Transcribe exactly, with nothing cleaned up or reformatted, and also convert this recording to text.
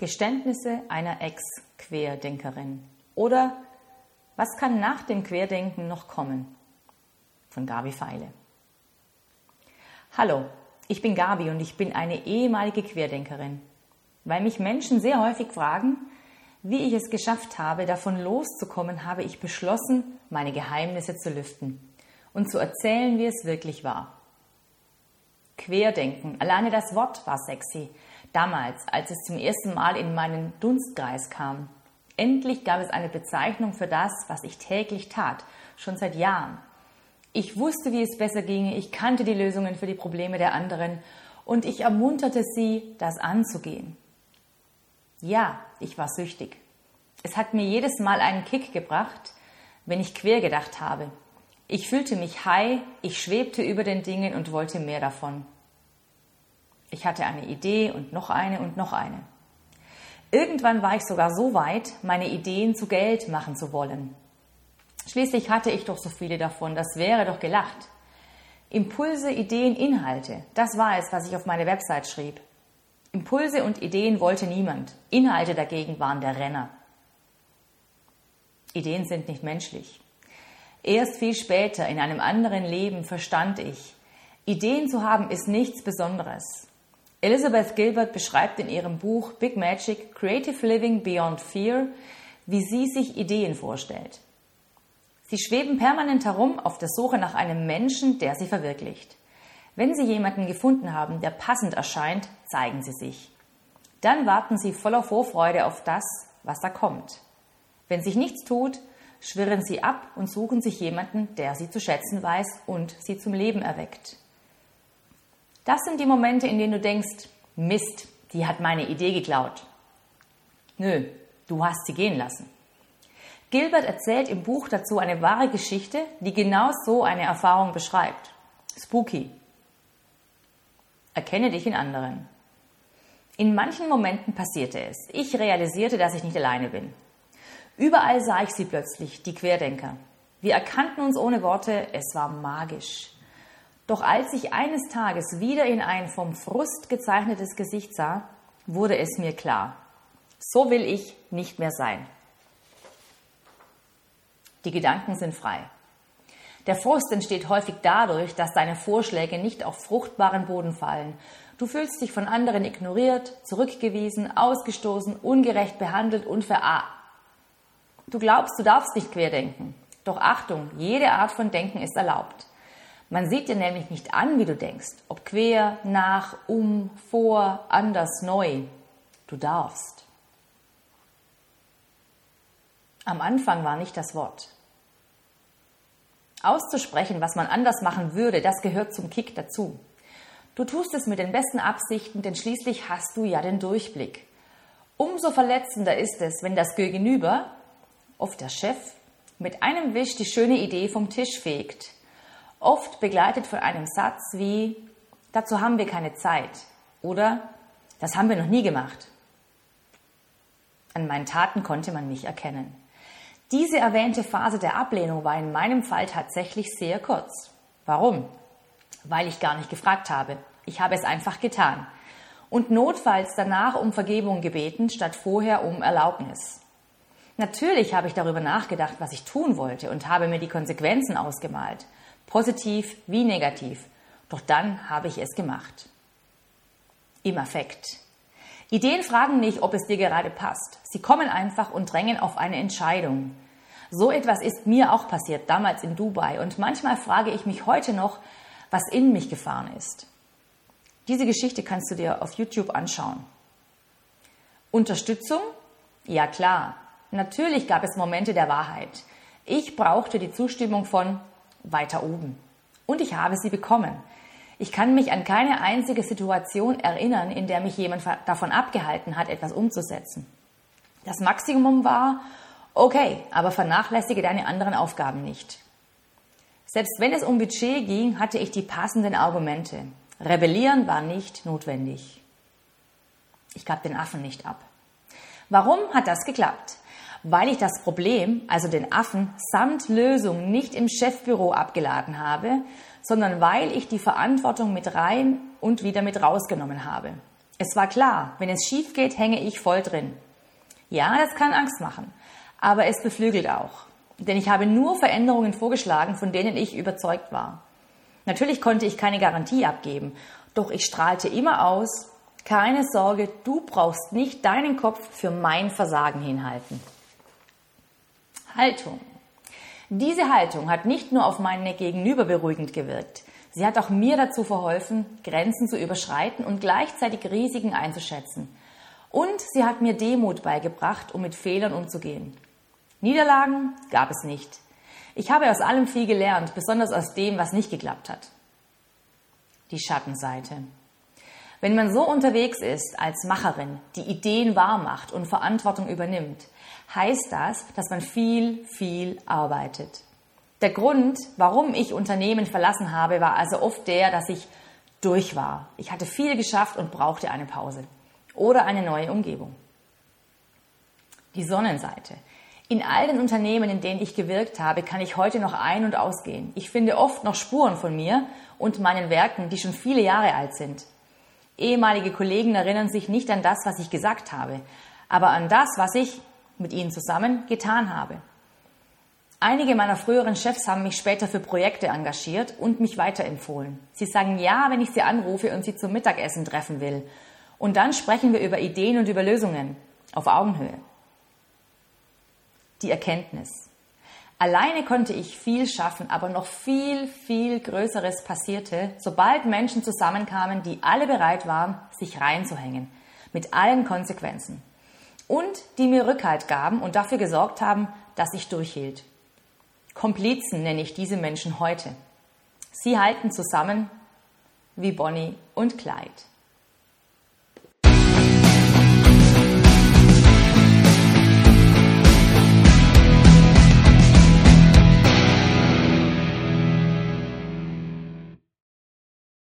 Geständnisse einer Ex-Querdenkerin oder was kann nach dem Querdenken noch kommen? Von Gabi Feile. Hallo, ich bin Gabi und ich bin eine ehemalige Querdenkerin. Weil mich Menschen sehr häufig fragen, wie ich es geschafft habe, davon loszukommen, habe ich beschlossen, meine Geheimnisse zu lüften und zu erzählen, wie es wirklich war. Querdenken, alleine das Wort war sexy. Damals, als es zum ersten Mal in meinen Dunstkreis kam. Endlich gab es eine Bezeichnung für das, was ich täglich tat, schon seit Jahren. Ich wusste, wie es besser ginge, ich kannte die Lösungen für die Probleme der anderen und ich ermunterte sie, das anzugehen. Ja, ich war süchtig. Es hat mir jedes Mal einen Kick gebracht, wenn ich quer gedacht habe. Ich fühlte mich high, ich schwebte über den Dingen und wollte mehr davon. Ich hatte eine Idee und noch eine und noch eine. Irgendwann war ich sogar so weit, meine Ideen zu Geld machen zu wollen. Schließlich hatte ich doch so viele davon, das wäre doch gelacht. Impulse, Ideen, Inhalte, das war es, was ich auf meine Website schrieb. Impulse und Ideen wollte niemand, Inhalte dagegen waren der Renner. Ideen sind nicht menschlich. Erst viel später, in einem anderen Leben, verstand ich, Ideen zu haben ist nichts Besonderes. Elizabeth Gilbert beschreibt in ihrem Buch Big Magic, Creative Living Beyond Fear, wie sie sich Ideen vorstellt. Sie schweben permanent herum auf der Suche nach einem Menschen, der sie verwirklicht. Wenn Sie jemanden gefunden haben, der passend erscheint, zeigen Sie sich. Dann warten Sie voller Vorfreude auf das, was da kommt. Wenn sich nichts tut, schwirren Sie ab und suchen sich jemanden, der Sie zu schätzen weiß und Sie zum Leben erweckt. Das sind die Momente, in denen du denkst, Mist, die hat meine Idee geklaut. Nö, du hast sie gehen lassen. Gilbert erzählt im Buch dazu eine wahre Geschichte, die genau so eine Erfahrung beschreibt. Spooky. Erkenne dich in anderen. In manchen Momenten passierte es. Ich realisierte, dass ich nicht alleine bin. Überall sah ich sie plötzlich, die Querdenker. Wir erkannten uns ohne Worte, es war magisch. Doch als ich eines Tages wieder in ein vom Frust gezeichnetes Gesicht sah, wurde es mir klar. So will ich nicht mehr sein. Die Gedanken sind frei. Der Frust entsteht häufig dadurch, dass deine Vorschläge nicht auf fruchtbaren Boden fallen. Du fühlst dich von anderen ignoriert, zurückgewiesen, ausgestoßen, ungerecht behandelt und verarmt. Du glaubst, du darfst nicht querdenken. Doch Achtung, jede Art von Denken ist erlaubt. Man sieht dir nämlich nicht an, wie du denkst, ob quer, nach, um, vor, anders, neu. Du darfst. Am Anfang war nicht das Wort. Auszusprechen, was man anders machen würde, das gehört zum Kick dazu. Du tust es mit den besten Absichten, denn schließlich hast du ja den Durchblick. Umso verletzender ist es, wenn das Gegenüber, oft der Chef, mit einem Wisch die schöne Idee vom Tisch fegt. Oft begleitet von einem Satz wie, dazu haben wir keine Zeit oder das haben wir noch nie gemacht. An meinen Taten konnte man mich erkennen. Diese erwähnte Phase der Ablehnung war in meinem Fall tatsächlich sehr kurz. Warum? Weil ich gar nicht gefragt habe. Ich habe es einfach getan. Und notfalls danach um Vergebung gebeten, statt vorher um Erlaubnis. Natürlich habe ich darüber nachgedacht, was ich tun wollte und habe mir die Konsequenzen ausgemalt. Positiv wie negativ. Doch dann habe ich es gemacht. Im Affekt. Ideen fragen nicht, ob es dir gerade passt. Sie kommen einfach und drängen auf eine Entscheidung. So etwas ist mir auch passiert, damals in Dubai. Und manchmal frage ich mich heute noch, was in mich gefahren ist. Diese Geschichte kannst du dir auf YouTube anschauen. Unterstützung? Ja klar. Natürlich gab es Momente der Wahrheit. Ich brauchte die Zustimmung von weiter oben. Und ich habe sie bekommen. Ich kann mich an keine einzige Situation erinnern, in der mich jemand davon abgehalten hat, etwas umzusetzen. Das Maximum war, okay, aber vernachlässige deine anderen Aufgaben nicht. Selbst wenn es um Budget ging, hatte ich die passenden Argumente. Rebellieren war nicht notwendig. Ich gab den Affen nicht ab. Warum hat das geklappt? Weil ich das Problem, also den Affen, samt Lösung nicht im Chefbüro abgeladen habe, sondern weil ich die Verantwortung mit rein und wieder mit rausgenommen habe. Es war klar, wenn es schief geht, hänge ich voll drin. Ja, das kann Angst machen, aber es beflügelt auch. Denn ich habe nur Veränderungen vorgeschlagen, von denen ich überzeugt war. Natürlich konnte ich keine Garantie abgeben, doch ich strahlte immer aus: Keine Sorge, du brauchst nicht deinen Kopf für mein Versagen hinhalten. Haltung. Diese Haltung hat nicht nur auf meine Gegenüber beruhigend gewirkt, sie hat auch mir dazu verholfen, Grenzen zu überschreiten und gleichzeitig Risiken einzuschätzen. Und sie hat mir Demut beigebracht, um mit Fehlern umzugehen. Niederlagen gab es nicht. Ich habe aus allem viel gelernt, besonders aus dem, was nicht geklappt hat. Die Schattenseite. Wenn man so unterwegs ist als Macherin, die Ideen wahr macht und Verantwortung übernimmt, heißt das, dass man viel, viel arbeitet. Der Grund, warum ich Unternehmen verlassen habe, war also oft der, dass ich durch war. Ich hatte viel geschafft und brauchte eine Pause oder eine neue Umgebung. Die Sonnenseite. In all den Unternehmen, in denen ich gewirkt habe, kann ich heute noch ein- und ausgehen. Ich finde oft noch Spuren von mir und meinen Werken, die schon viele Jahre alt sind. Ehemalige Kollegen erinnern sich nicht an das, was ich gesagt habe, aber an das, was ich mit ihnen zusammen getan habe. Einige meiner früheren Chefs haben mich später für Projekte engagiert und mich weiterempfohlen. Sie sagen ja, wenn ich sie anrufe und sie zum Mittagessen treffen will. Und dann sprechen wir über Ideen und über Lösungen auf Augenhöhe. Die Erkenntnis. Alleine konnte ich viel schaffen, aber noch viel, viel Größeres passierte, sobald Menschen zusammenkamen, die alle bereit waren, sich reinzuhängen, mit allen Konsequenzen. Und die mir Rückhalt gaben und dafür gesorgt haben, dass ich durchhielt. Komplizen nenne ich diese Menschen heute. Sie halten zusammen wie Bonnie und Clyde.